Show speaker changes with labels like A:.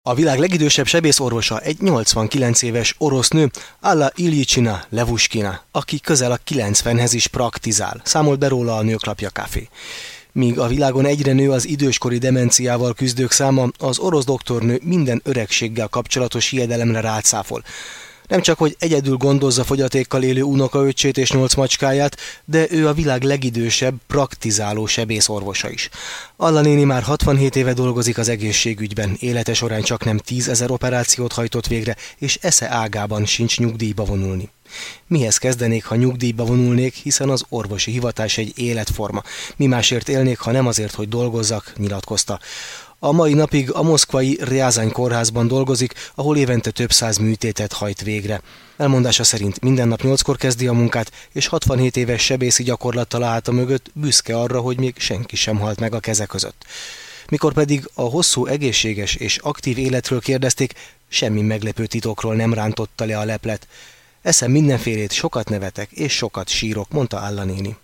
A: A világ legidősebb sebészorvosa egy 89 éves orosz nő, Alla Iljicsina Levuskina, aki közel a 90-hez is praktizál, számolt be róla a Nőklapja Café. Míg a világon egyre nő az időskori demenciával küzdők száma, az orosz doktornő minden öregséggel kapcsolatos hiedelemre rácáfol. Nem csak, hogy egyedül gondozza fogyatékkal élő unokaöccsét és 8 macskáját, de ő a világ legidősebb, praktizáló sebészorvosa is. Alla néni már 67 éve dolgozik az egészségügyben, élete során csaknem 10 000 operációt hajtott végre, és esze ágában sincs nyugdíjba vonulni. Mihez kezdenék, ha nyugdíjba vonulnék, hiszen az orvosi hivatás egy életforma. Mi másért élnék, ha nem azért, hogy dolgozzak, nyilatkozta. A mai napig a moszkvai Rjazany kórházban dolgozik, ahol évente több 100 műtétet hajt végre. Elmondása szerint minden nap 8-kor kezdi a munkát, és 67 éves sebészi gyakorlattal állta mögött, büszke arra, hogy még senki sem halt meg a keze között. Mikor pedig a hosszú, egészséges és aktív életről kérdezték, semmi meglepő titokról nem rántotta le a leplet. Eszem mindenfélét, sokat nevetek és sokat sírok, mondta Alla néni.